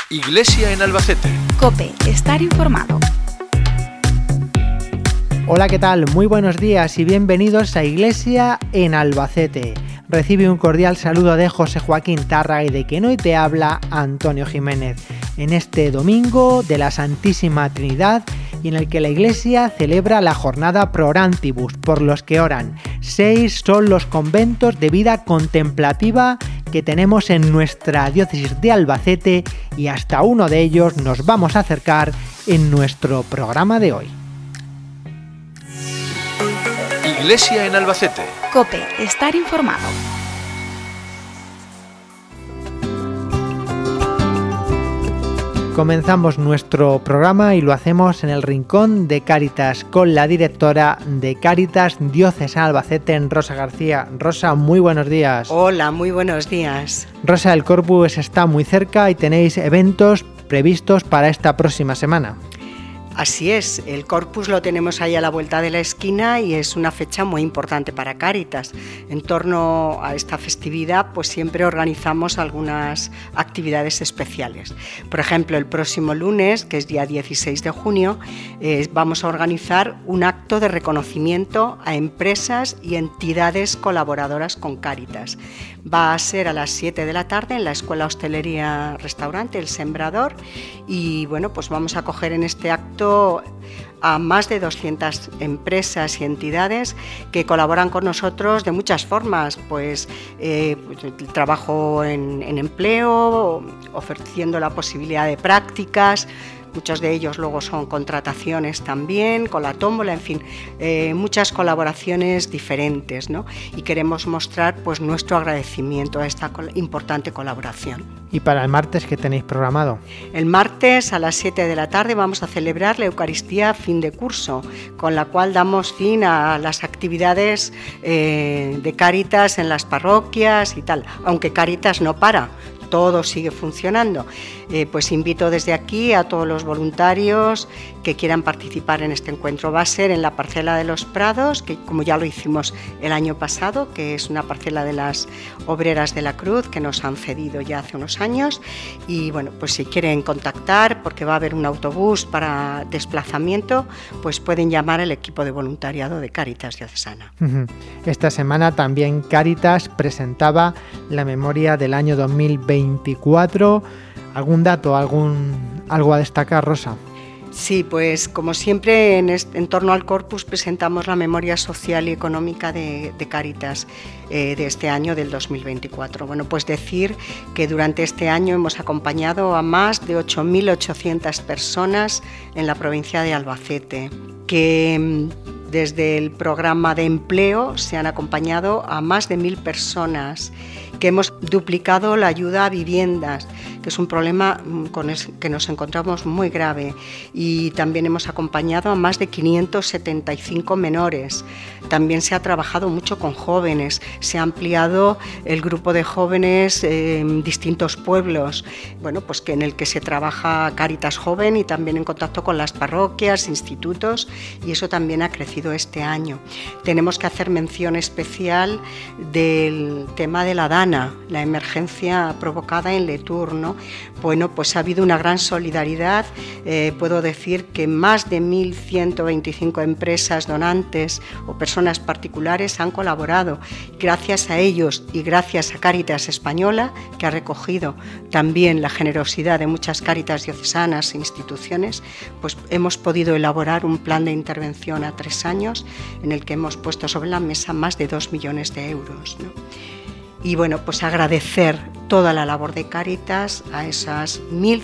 Iglesia en Albacete. COPE, estar informado. Hola, ¿qué tal? Muy buenos días y bienvenidos a Iglesia en Albacete. Recibe un cordial saludo de José Joaquín Tárraga y de quien hoy te habla Antonio Jiménez. En este domingo de la Santísima Trinidad y en el que la Iglesia celebra la jornada Pro Orantibus, por los que oran. 6 son los conventos de vida contemplativa que tenemos en nuestra diócesis de Albacete y hasta uno de ellos nos vamos a acercar en nuestro programa de hoy. Iglesia en Albacete. COPE, estar informado. Comenzamos nuestro programa y lo hacemos en el rincón de Cáritas con la directora de Cáritas Diocesana Albacete, Rosa García. Rosa, muy buenos días. Hola, muy buenos días. Rosa, el Corpus está muy cerca y tenéis eventos previstos para esta próxima semana. Así es, el Corpus lo tenemos ahí a la vuelta de la esquina y es una fecha muy importante para Cáritas. En torno a esta festividad, pues siempre organizamos algunas actividades especiales. Por ejemplo, el próximo lunes, que es día 16 de junio, vamos a organizar un acto de reconocimiento a empresas y entidades colaboradoras con Cáritas. Va a ser a las 7 de la tarde en la Escuela Hostelería Restaurante El Sembrador y bueno, pues vamos a acoger en este acto a más de 200 empresas y entidades que colaboran con nosotros de muchas formas, pues el trabajo en empleo, ofreciendo la posibilidad de prácticas. Muchos de ellos luego son contrataciones también, con la tómbola, en fin, muchas colaboraciones diferentes, ¿no? Y queremos mostrar pues nuestro agradecimiento a esta importante colaboración. ¿Y para el martes qué tenéis programado? El martes a las 7 de la tarde vamos a celebrar la Eucaristía fin de curso, con la cual damos fin a las actividades de Cáritas en las parroquias y tal, aunque Cáritas no para. Todo sigue funcionando. Pues invito desde aquí a todos los voluntarios que quieran participar en este encuentro. Va a ser en la parcela de los Prados, que como ya lo hicimos el año pasado, que es una parcela de las Obreras de la Cruz que nos han cedido ya hace unos años. Y bueno, pues si quieren contactar, porque va a haber un autobús para desplazamiento, pues pueden llamar al equipo de voluntariado de Cáritas Diocesana. Esta semana también Cáritas presentaba la memoria del año 2024. ¿Algún dato, algo a destacar, Rosa? Sí, pues como siempre en torno al Corpus presentamos la memoria social y económica de Cáritas de este año, del 2024. Bueno, pues decir que durante este año hemos acompañado a más de 8.800 personas en la provincia de Albacete, que desde el programa de empleo se han acompañado a más de 1.000 personas, que hemos duplicado la ayuda a viviendas, que es un problema con el que nos encontramos muy grave, y también hemos acompañado a más de 575 menores. También se ha trabajado mucho con jóvenes, se ha ampliado el grupo de jóvenes en distintos pueblos, bueno, pues que en el que se trabaja Cáritas Joven y también en contacto con las parroquias, institutos, y eso también ha crecido este año. Tenemos que hacer mención especial del tema de la DANA, la emergencia provocada en Letur, ¿no? Bueno, pues ha habido una gran solidaridad. Puedo decir que más de 1.125 empresas donantes o personas particulares han colaborado. Gracias a ellos y gracias a Cáritas Española, que ha recogido también la generosidad de muchas Cáritas diocesanas e instituciones, pues hemos podido elaborar un plan de intervención a 3 años en el que hemos puesto sobre la mesa más de 2 millones de euros, ¿no? Y bueno, pues agradecer toda la labor de Cáritas a esas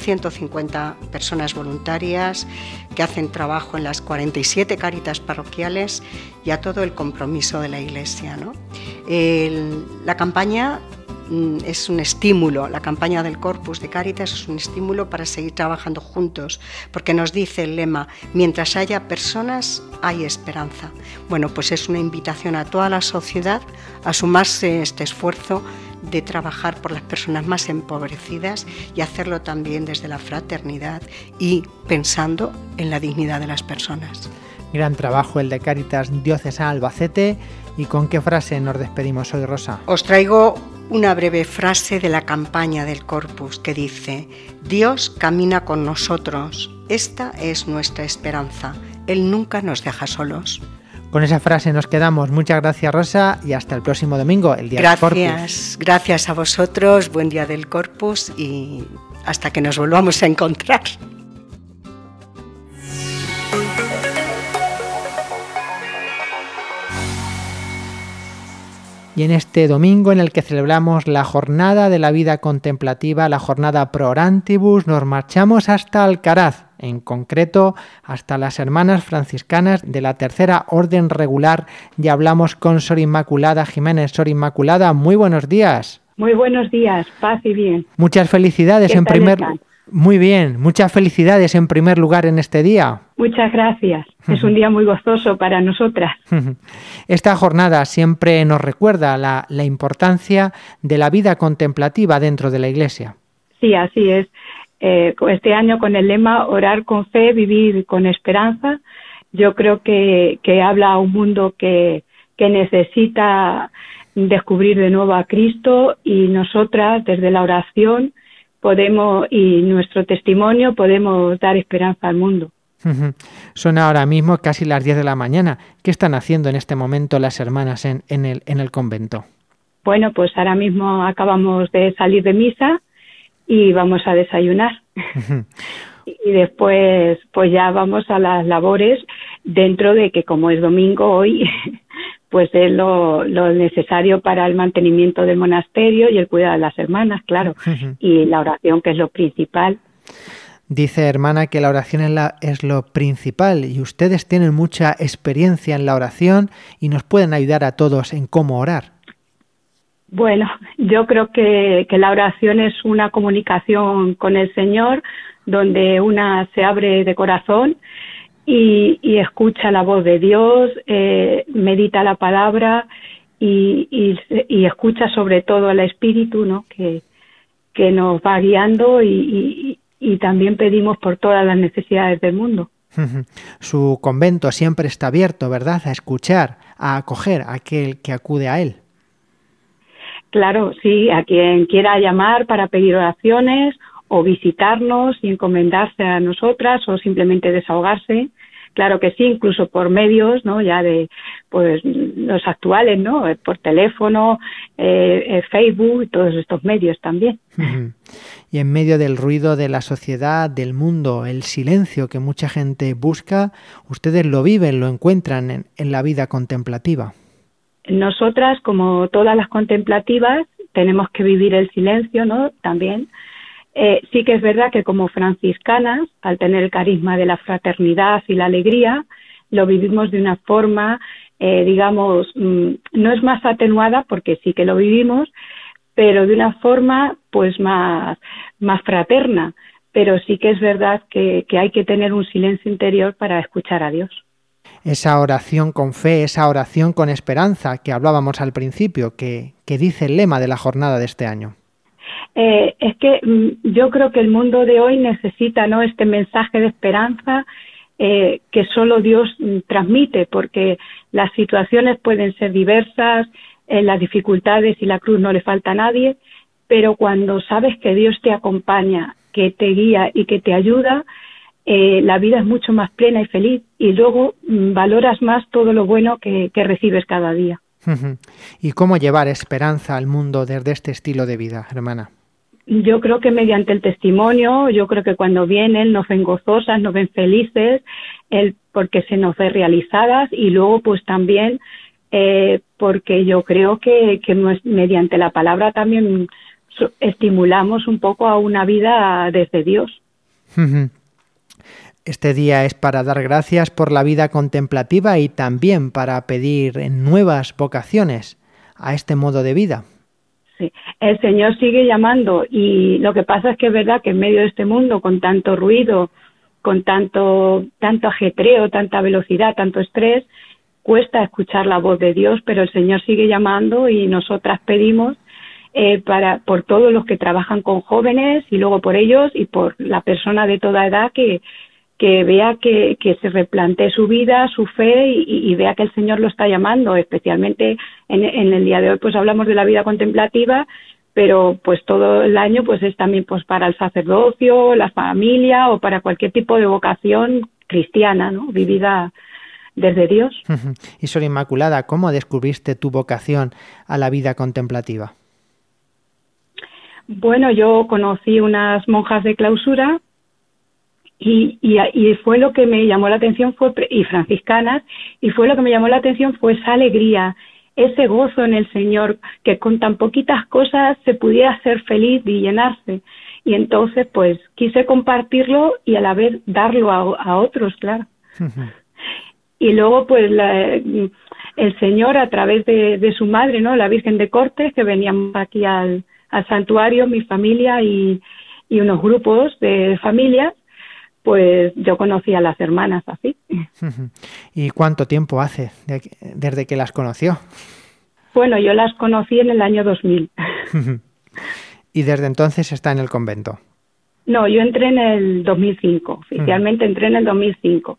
1.150 personas voluntarias que hacen trabajo en las 47 Cáritas parroquiales y a todo el compromiso de la Iglesia, ¿no? La campaña es un estímulo, la campaña del Corpus de Cáritas es un estímulo para seguir trabajando juntos, porque nos dice el lema: mientras haya personas, hay esperanza. Bueno, pues es una invitación a toda la sociedad a sumarse a este esfuerzo de trabajar por las personas más empobrecidas y hacerlo también desde la fraternidad y pensando en la dignidad de las personas. Gran trabajo el de Cáritas Diocesana Albacete. ¿Y con qué frase nos despedimos hoy, Rosa? Os traigo una breve frase de la campaña del Corpus que dice: Dios camina con nosotros, esta es nuestra esperanza, Él nunca nos deja solos. Con esa frase nos quedamos. Muchas gracias, Rosa, y hasta el próximo domingo, el Día del Corpus. Gracias a vosotros, buen Día del Corpus y hasta que nos volvamos a encontrar. Y en este domingo en el que celebramos la jornada de la vida contemplativa, la jornada Pro Orantibus, nos marchamos hasta Alcaraz, en concreto hasta las hermanas franciscanas de la Tercera Orden Regular. Ya hablamos con Sor Inmaculada Jiménez. Sor Inmaculada, muy buenos días. Muy buenos días, paz y bien. Muchas felicidades en primer lugar. Muy bien, muchas felicidades en primer lugar en este día. Muchas gracias. Es un día muy gozoso para nosotras. Esta jornada siempre nos recuerda la importancia de la vida contemplativa dentro de la Iglesia. Sí, así es. Este año con el lema Orar con fe, vivir con esperanza, yo creo que habla a un mundo que necesita descubrir de nuevo a Cristo, y nosotras desde la oración podemos, y nuestro testimonio, podemos dar esperanza al mundo. Son ahora mismo casi las 10 de la mañana. ¿Qué están haciendo en este momento las hermanas en el convento? Bueno, pues ahora mismo acabamos de salir de misa y vamos a desayunar. Y después pues ya vamos a las labores, dentro de que como es domingo hoy, pues es lo necesario para el mantenimiento del monasterio y el cuidado de las hermanas, claro, y la oración, que es lo principal. Dice, hermana, que la oración es lo principal, y ustedes tienen mucha experiencia en la oración y nos pueden ayudar a todos en cómo orar. Bueno, yo creo que la oración es una comunicación con el Señor, donde una se abre de corazón y escucha la voz de Dios, medita la palabra y escucha sobre todo al Espíritu, ¿no? que nos va guiando, y también pedimos por todas las necesidades del mundo. Su convento siempre está abierto, ¿verdad?, a escuchar, a acoger a aquel que acude a él. Claro, sí, a quien quiera llamar para pedir oraciones o visitarnos y encomendarse a nosotras, o simplemente desahogarse. Claro que sí, incluso por medios, ¿no?, ya de pues los actuales, ¿no?, por teléfono, Facebook, todos estos medios también. Y en medio del ruido de la sociedad, del mundo, el silencio que mucha gente busca, ustedes lo viven, lo encuentran en la vida contemplativa. Nosotras, como todas las contemplativas, tenemos que vivir el silencio, ¿no?, también. Sí que es verdad que como franciscanas, al tener el carisma de la fraternidad y la alegría, lo vivimos de una forma, digamos, no es más atenuada, porque sí que lo vivimos, pero de una forma pues más fraterna. Pero sí que es verdad que hay que tener un silencio interior para escuchar a Dios. Esa oración con fe, esa oración con esperanza que hablábamos al principio, que dice el lema de la jornada de este año. Es que yo creo que el mundo de hoy necesita, ¿no?, este mensaje de esperanza que solo Dios transmite, porque las situaciones pueden ser diversas, las dificultades y la cruz no le falta a nadie, pero cuando sabes que Dios te acompaña, que te guía y que te ayuda, la vida es mucho más plena y feliz, y luego valoras más todo lo bueno que recibes cada día. ¿Y cómo llevar esperanza al mundo desde este estilo de vida, hermana? Yo creo que mediante el testimonio, yo creo que cuando vienen nos ven gozosas, nos ven felices, porque se nos ve realizadas, y luego pues también porque yo creo que mediante la palabra también estimulamos un poco a una vida desde Dios. Este día es para dar gracias por la vida contemplativa y también para pedir nuevas vocaciones a este modo de vida. Sí, el Señor sigue llamando, y lo que pasa es que es verdad que en medio de este mundo, con tanto ruido, con tanto ajetreo, tanta velocidad, tanto estrés, cuesta escuchar la voz de Dios, pero el Señor sigue llamando, y nosotras pedimos por todos los que trabajan con jóvenes, y luego por ellos y por la persona de toda edad que que vea que se replantee su vida, su fe y vea que el Señor lo está llamando, especialmente en el día de hoy. Pues hablamos de la vida contemplativa, pero pues todo el año pues es también pues para el sacerdocio, la familia o para cualquier tipo de vocación cristiana, ¿no? Vivida desde Dios. Y Sor Inmaculada, ¿cómo descubriste tu vocación a la vida contemplativa? Bueno, yo conocí unas monjas de clausura y fue lo que me llamó la atención, y franciscanas, y fue lo que me llamó la atención fue esa alegría, ese gozo en el Señor, que con tan poquitas cosas se pudiera ser feliz y llenarse. Y entonces pues quise compartirlo y a la vez darlo a otros, claro. Y luego pues el Señor, a través de su madre, ¿no?, la Virgen de Cortes, que veníamos aquí al santuario, mi familia y unos grupos de familias, pues yo conocí a las hermanas así. ¿Y cuánto tiempo hace desde que las conoció? Bueno, yo las conocí en el año 2000. ¿Y desde entonces está en el convento? No, yo entré en el 2005, oficialmente entré en el 2005.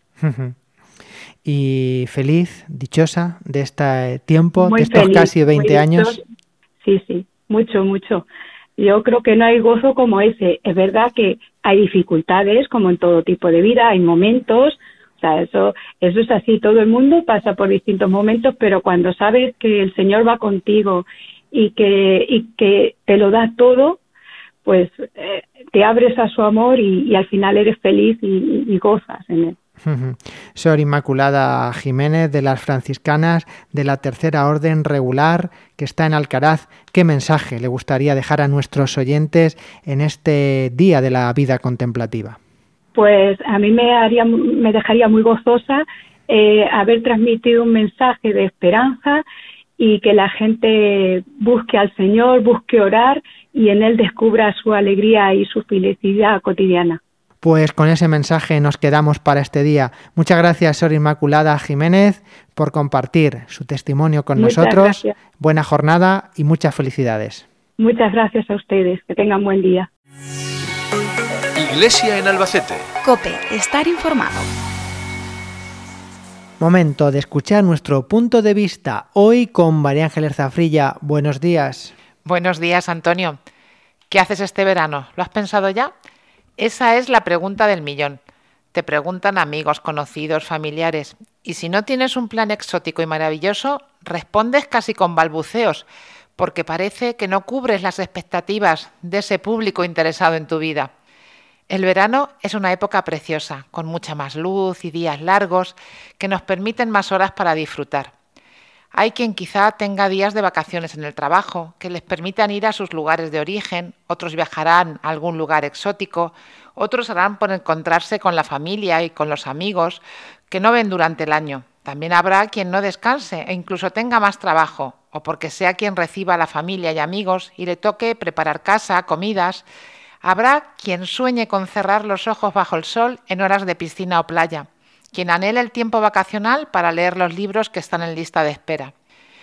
¿Y feliz, dichosa de este tiempo, muy de estos feliz, casi 20 años? Sí, mucho, mucho. Yo creo que no hay gozo como ese. Es verdad que hay dificultades, como en todo tipo de vida, hay momentos, o sea, eso es así, todo el mundo pasa por distintos momentos, pero cuando sabes que el Señor va contigo y que te lo da todo, pues te abres a su amor y al final eres feliz y gozas en él. Sor Inmaculada Jiménez, de las franciscanas de la Tercera Orden Regular, que está en Alcaraz, ¿qué mensaje le gustaría dejar a nuestros oyentes en este día de la vida contemplativa? Pues a mí me dejaría muy gozosa haber transmitido un mensaje de esperanza y que la gente busque al Señor, busque orar y en Él descubra su alegría y su felicidad cotidiana. Pues con ese mensaje nos quedamos para este día. Muchas gracias, Sor Inmaculada Jiménez, por compartir su testimonio con nosotros. Gracias. Buena jornada y muchas felicidades. Muchas gracias a ustedes. Que tengan buen día. Iglesia en Albacete. COPE, estar informado. Momento de escuchar nuestro punto de vista hoy con María Ángeles Zafrilla. Buenos días. Buenos días, Antonio. ¿Qué haces este verano? ¿Lo has pensado ya? Esa es la pregunta del millón. Te preguntan amigos, conocidos, familiares. Y si no tienes un plan exótico y maravilloso, respondes casi con balbuceos, porque parece que no cubres las expectativas de ese público interesado en tu vida. El verano es una época preciosa, con mucha más luz y días largos que nos permiten más horas para disfrutar. Hay quien quizá tenga días de vacaciones en el trabajo, que les permitan ir a sus lugares de origen, otros viajarán a algún lugar exótico, otros harán por encontrarse con la familia y con los amigos que no ven durante el año. También habrá quien no descanse e incluso tenga más trabajo, o porque sea quien reciba a la familia y amigos y le toque preparar casa, comidas. Habrá quien sueñe con cerrar los ojos bajo el sol en horas de piscina o playa, quien anhela el tiempo vacacional para leer los libros que están en lista de espera.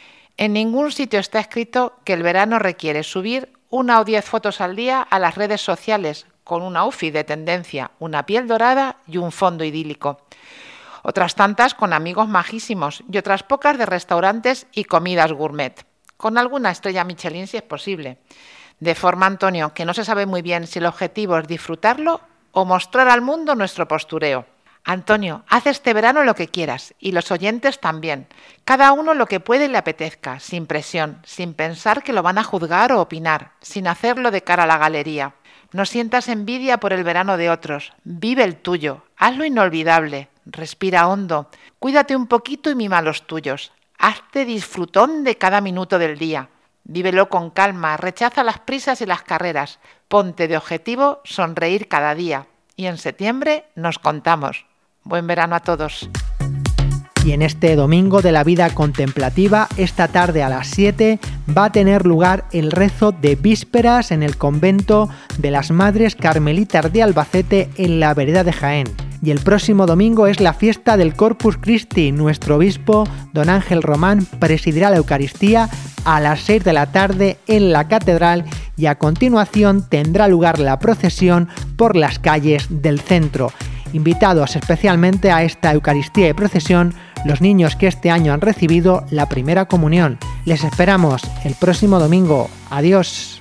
En ningún sitio está escrito que el verano requiere subir 1 o 10 fotos al día a las redes sociales con un outfit de tendencia, una piel dorada y un fondo idílico. Otras tantas con amigos majísimos y otras pocas de restaurantes y comidas gourmet, con alguna estrella Michelin si es posible. De forma, Antonio, que no se sabe muy bien si el objetivo es disfrutarlo o mostrar al mundo nuestro postureo. Antonio, haz este verano lo que quieras, y los oyentes también. Cada uno lo que puede y le apetezca, sin presión, sin pensar que lo van a juzgar o opinar, sin hacerlo de cara a la galería. No sientas envidia por el verano de otros, vive el tuyo, hazlo inolvidable, respira hondo, cuídate un poquito y mima los tuyos. Hazte disfrutón de cada minuto del día. Vívelo con calma, rechaza las prisas y las carreras. Ponte de objetivo sonreír cada día. Y en septiembre nos contamos. Buen verano a todos. Y en este domingo de la vida contemplativa, esta tarde a las 7, va a tener lugar el rezo de vísperas en el convento de las Madres Carmelitas de Albacete en la vereda de Jaén. Y el próximo domingo es la fiesta del Corpus Christi. Nuestro obispo, don Ángel Román, presidirá la Eucaristía a las 6 de la tarde en la catedral y a continuación tendrá lugar la procesión por las calles del centro. Invitados especialmente a esta Eucaristía y procesión los niños que este año han recibido la primera comunión. Les esperamos el próximo domingo. Adiós.